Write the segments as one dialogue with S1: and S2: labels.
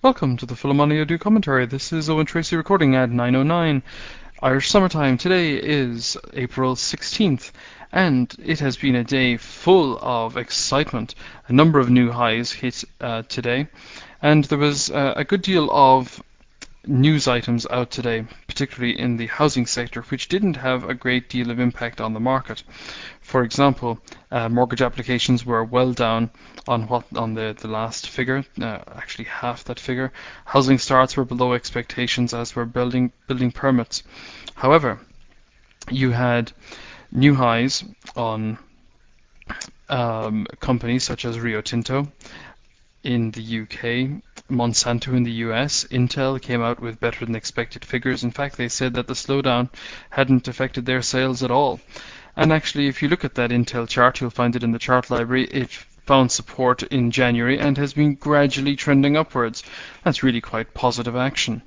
S1: Welcome to the Full Money Audio Commentary. This is Owen Tracy recording at 9:09 Irish Summertime. Today is April 16th, and it has been a day full of excitement. A number of new highs hit today, and there was a good deal of news items out today, particularly in the housing sector, which didn't have a great deal of impact on the market. For example, mortgage applications were well down on the last figure, actually half that figure. Housing starts were below expectations, as were building permits. However, you had new highs on companies such as Rio Tinto in the UK, Monsanto in the US. Intel came out with better than expected figures. In fact, they said that the slowdown hadn't affected their sales at all. And actually, if you look at that Intel chart, you'll find it in the chart library. It found support in January and has been gradually trending upwards. That's really quite positive action.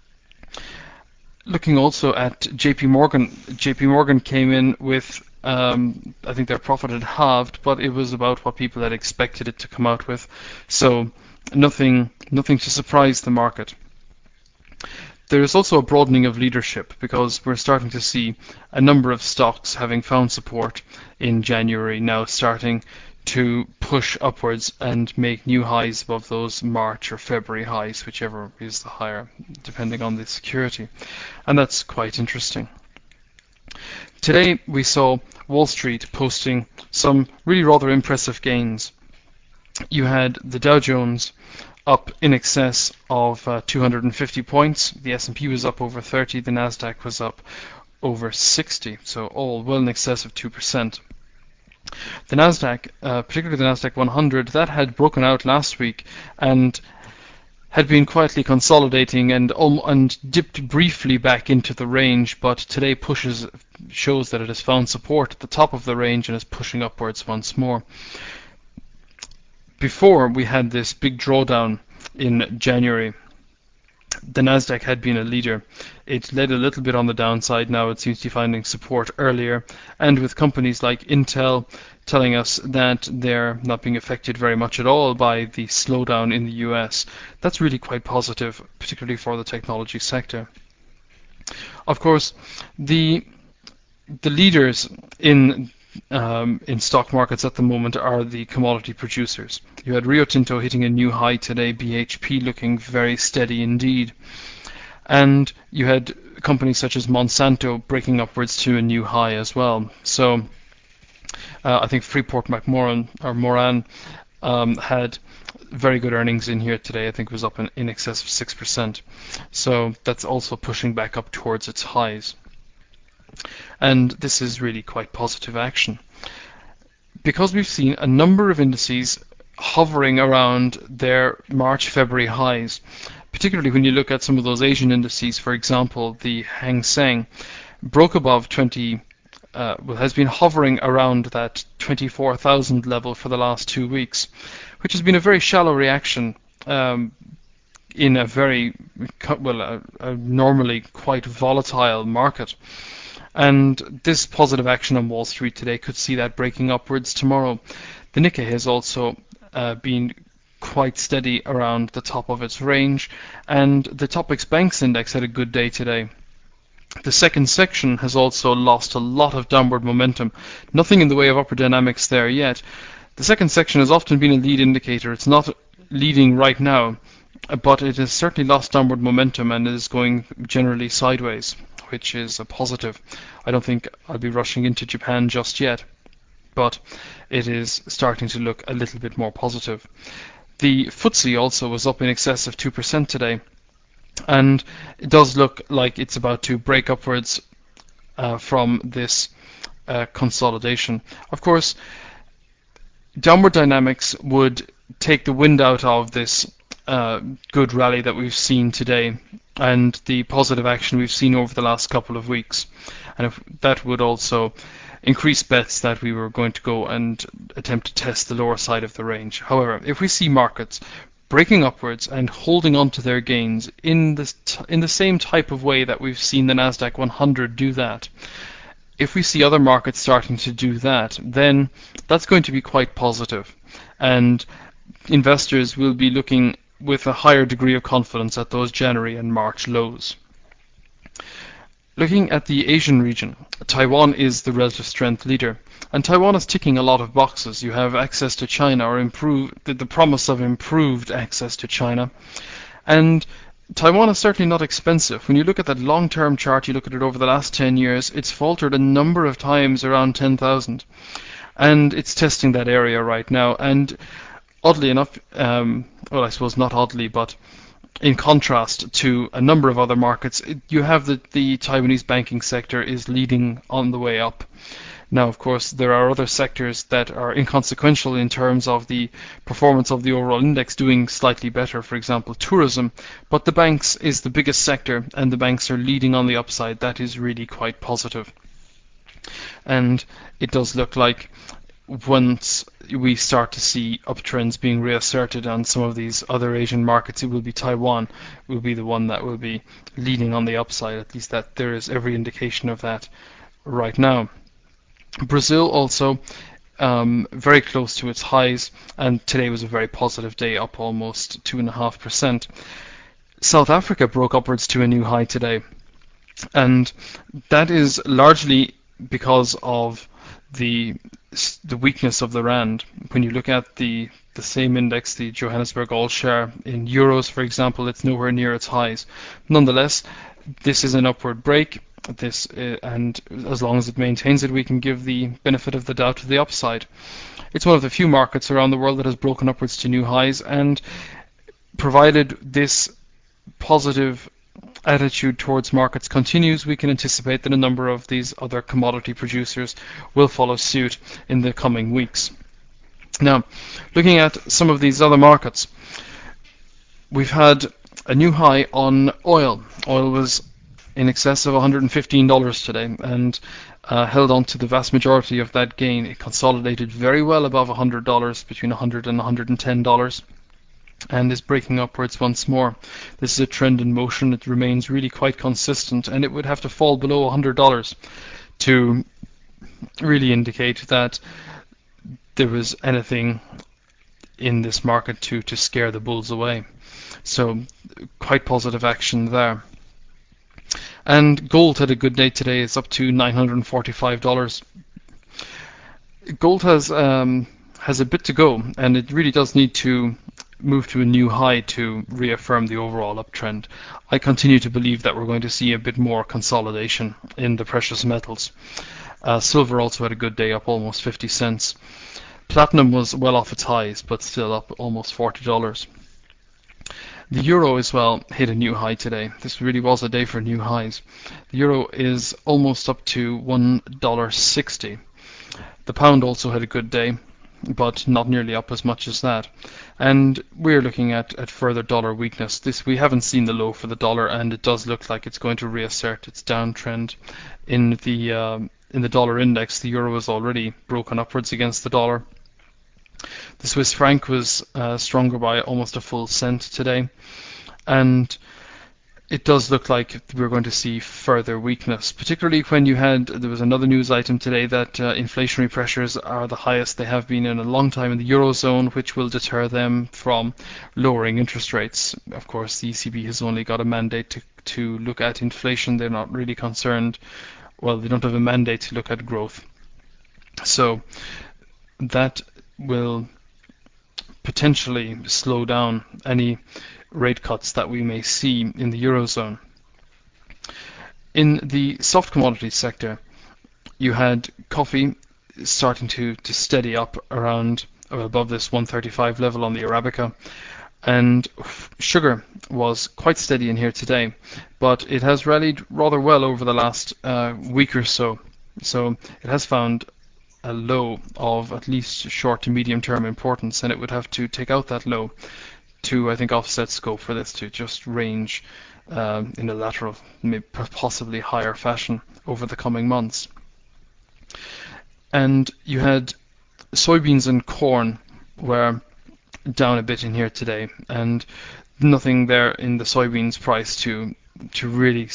S1: Looking also at JP Morgan. JP Morgan came in with, I think their profit had halved, but it was about what people had expected it to come out with. So nothing to surprise the market. There is also a broadening of leadership, because we're starting to see a number of stocks having found support in January now starting to push upwards and make new highs above those March or February highs, whichever is the higher, depending on the security. And that's quite interesting. Today we saw Wall Street posting some really rather impressive gains. You had the Dow Jones up in excess of 250 points. The S&P was up over 30. The Nasdaq was up over 60. So all well in excess of 2%. The Nasdaq, particularly the Nasdaq 100, that had broken out last week and had been quietly consolidating and dipped briefly back into the range, but today shows that it has found support at the top of the range and is pushing upwards once more. Before we had this big drawdown in January, the Nasdaq had been a leader. It led a little bit on the downside. Now it seems to be finding support earlier, and with companies like Intel telling us that they're not being affected very much at all by the slowdown in the US. That's really quite positive, particularly for the technology sector. Of course, the leaders in stock markets at the moment are the commodity producers. You had Rio Tinto hitting a new high today, BHP looking very steady indeed, and you had companies such as Monsanto breaking upwards to a new high as well. So I think Freeport-McMoRan had very good earnings in here today. I think it was up in excess of 6%. So that's also pushing back up towards its highs. And this is really quite positive action, because we've seen a number of indices hovering around their March-February highs, particularly when you look at some of those Asian indices. For example, the Hang Seng broke above 20, has been hovering around that 24,000 level for the last 2 weeks, which has been a very shallow reaction in a very, a normally quite volatile market. And this positive action on Wall Street today could see that breaking upwards tomorrow. The Nikkei has also been quite steady around the top of its range, and the Topix Banks Index had a good day today. The second section has also lost a lot of downward momentum. Nothing in the way of upper dynamics there yet. The second section has often been a lead indicator. It's not leading right now, but it has certainly lost downward momentum and is going generally sideways, which is a positive. I don't think I'll be rushing into Japan just yet, but it is starting to look a little bit more positive. The FTSE also was up in excess of 2% today, and it does look like it's about to break upwards from this consolidation. Of course, downward dynamics would take the wind out of this good rally that we've seen today and the positive action we've seen over the last couple of weeks. And if that would also increase bets that we were going to go and attempt to test the lower side of the range. However, if we see markets breaking upwards and holding on to their gains in the same type of way that we've seen the Nasdaq 100 do that, if we see other markets starting to do that, then that's going to be quite positive. And investors will be looking with a higher degree of confidence at those January and March lows. Looking at the Asian region, Taiwan is the relative strength leader, and Taiwan is ticking a lot of boxes. You have access to China, or the promise of improved access to China, and Taiwan is certainly not expensive. When you look at that long-term chart, you look at it over the last 10 years, it's faltered a number of times around 10,000, and it's testing that area right now. And oddly enough, well, I suppose not oddly, but in contrast to a number of other markets, you have the Taiwanese banking sector is leading on the way up. Now, of course, there are other sectors that are inconsequential in terms of the performance of the overall index doing slightly better, for example, tourism, but the banks is the biggest sector, and the banks are leading on the upside. That is really quite positive. And it does look like once we start to see uptrends being reasserted on some of these other Asian markets, it will be Taiwan will be the one that will be leading on the upside. At least that there is every indication of that right now. Brazil also very close to its highs, and today was a very positive day, up almost 2.5%. South Africa broke upwards to a new high today, and that is largely because of the weakness of the rand. When you look at the same index, the Johannesburg All Share in euros, for example, it's nowhere near its highs. Nonetheless, this is an upward break. And as long as it maintains it, we can give the benefit of the doubt to the upside. It's one of the few markets around the world that has broken upwards to new highs, and provided this positive attitude towards markets continues, we can anticipate that a number of these other commodity producers will follow suit in the coming weeks. Now, looking at some of these other markets, we've had a new high on oil. Oil was in excess of $115 today, and held on to the vast majority of that gain. It consolidated very well above $100, between $100 and $110, and is breaking upwards once more. This is a trend in motion. It remains really quite consistent, and it would have to fall below $100 to really indicate that there was anything in this market to scare the bulls away. So quite positive action there. And gold had a good day today. It's up to $945. Gold has a bit to go, and it really does need to move to a new high to reaffirm the overall uptrend. I continue to believe that we're going to see a bit more consolidation in the precious metals. Silver also had a good day, up almost 50 cents. Platinum was well off its highs, but still up almost $40. The euro as well hit a new high today. This really was a day for new highs. The euro is almost up to $1.60. The pound also had a good day, but not nearly up as much as that. And we're looking at further dollar weakness. We haven't seen the low for the dollar, and it does look like it's going to reassert its downtrend in the dollar index. The euro is already broken upwards against the dollar. The Swiss franc was stronger by almost a full cent today, and it does look like we're going to see further weakness, particularly when there was another news item today that inflationary pressures are the highest they have been in a long time in the Eurozone, which will deter them from lowering interest rates. Of course, the ECB has only got a mandate to look at inflation. They're not really concerned. Well, they don't have a mandate to look at growth. So that will potentially slow down any rate cuts that we may see in the Eurozone. In the soft commodities sector, you had coffee starting to steady up around or above this 135 level on the Arabica, and sugar was quite steady in here today, but it has rallied rather well over the last week or so. So it has found a low of at least short to medium term importance, and it would have to take out that low to, I think, offset scope for this to just range in a lateral, maybe possibly higher fashion over the coming months. And you had soybeans and corn were down a bit in here today, and nothing there in the soybeans price to really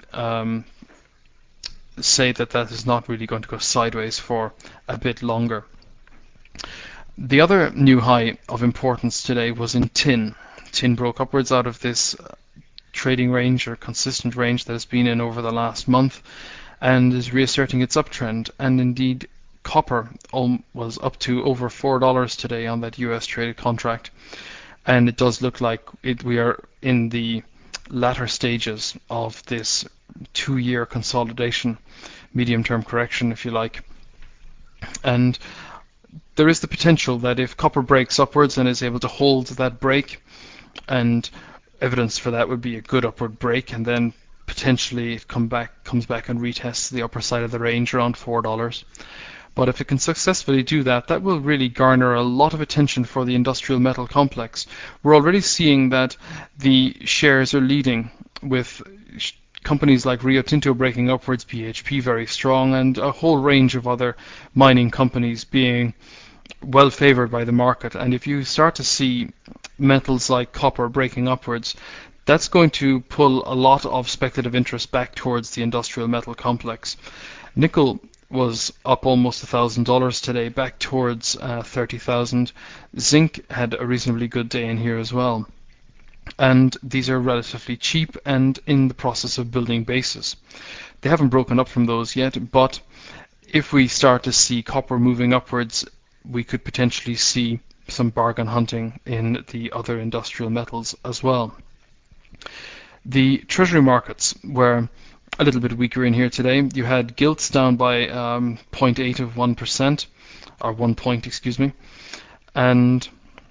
S1: say that is not really going to go sideways for a bit longer. The other new high of importance today was in tin. Tin broke upwards out of this trading range or consistent range that it's been in over the last month and is reasserting its uptrend. And indeed, copper was up to over $4 today on that US traded contract. And it does look like we are in the latter stages of this 2-year consolidation, medium-term correction, if you like. And there is the potential that if copper breaks upwards and is able to hold that break, and evidence for that would be a good upward break, and then potentially it comes back and retests the upper side of the range around $4. But if it can successfully do that, that will really garner a lot of attention for the industrial metal complex. We're already seeing that the shares are leading, with companies like Rio Tinto breaking upwards, BHP very strong, and a whole range of other mining companies being well favored by the market. And if you start to see metals like copper breaking upwards, that's going to pull a lot of speculative interest back towards the industrial metal complex. Nickel was up almost $1,000 today, back towards 30,000. Zinc had a reasonably good day in here as well. And these are relatively cheap and in the process of building bases. They haven't broken up from those yet, but if we start to see copper moving upwards, we could potentially see some bargain hunting in the other industrial metals as well. The treasury markets were a little bit weaker in here today. You had gilts down by 0.8 of 1%, or 1 point, excuse me, and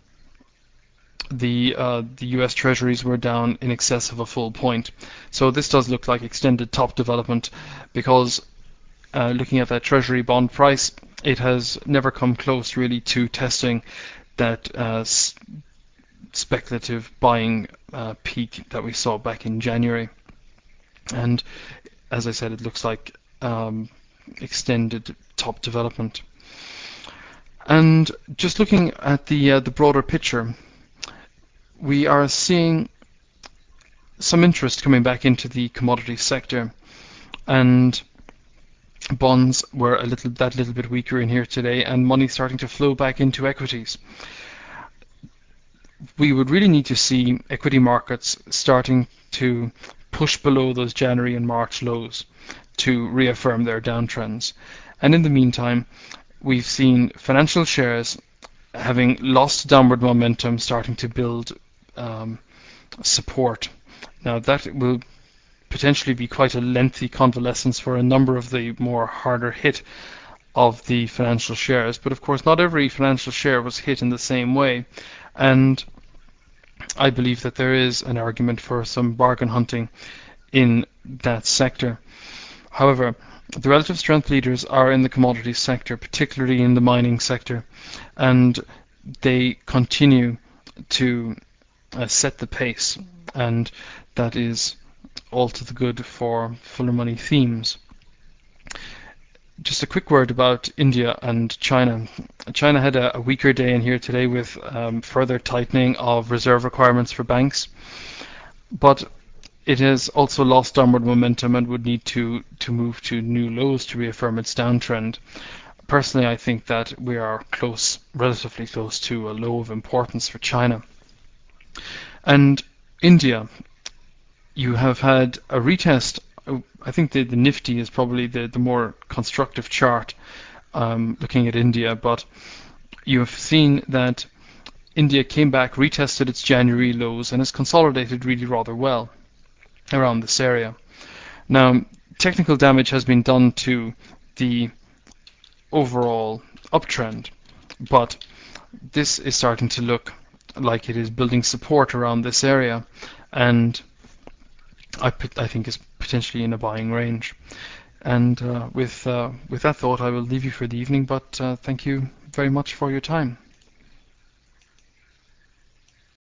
S1: the US Treasuries were down in excess of a full point. So this does look like extended top development, because looking at that Treasury bond price, it has never come close really to testing that speculative buying peak that we saw back in January. And as I said, it looks like extended top development. And just looking at the broader picture, we are seeing some interest coming back into the commodity sector, and bonds were a little bit weaker in here today, and money starting to flow back into equities. We would really need to see equity markets starting to push below those January and March lows to reaffirm their downtrends. And in the meantime, we've seen financial shares having lost downward momentum starting to build support. Now that will potentially be quite a lengthy convalescence for a number of the more harder hit of the financial shares, but of course not every financial share was hit in the same way, and I believe that there is an argument for some bargain hunting in that sector. However, the relative strength leaders are in the commodities sector, particularly in the mining sector, and they continue to set the pace, and that is all to the good for fuller money themes. Just a quick word about India and China. China had a weaker day in here today with further tightening of reserve requirements for banks, but it has also lost downward momentum and would need to move to new lows to reaffirm its downtrend. Personally, I think that we are relatively close to a low of importance for China. And India, you have had a retest. I think the Nifty is probably the more constructive chart looking at India, but you have seen that India came back, retested its January lows, and has consolidated really rather well around this area. Now, technical damage has been done to the overall uptrend, but this is starting to look like it is building support around this area, and I think is potentially in a buying range. And with that thought, I will leave you for the evening, but thank you very much for your time.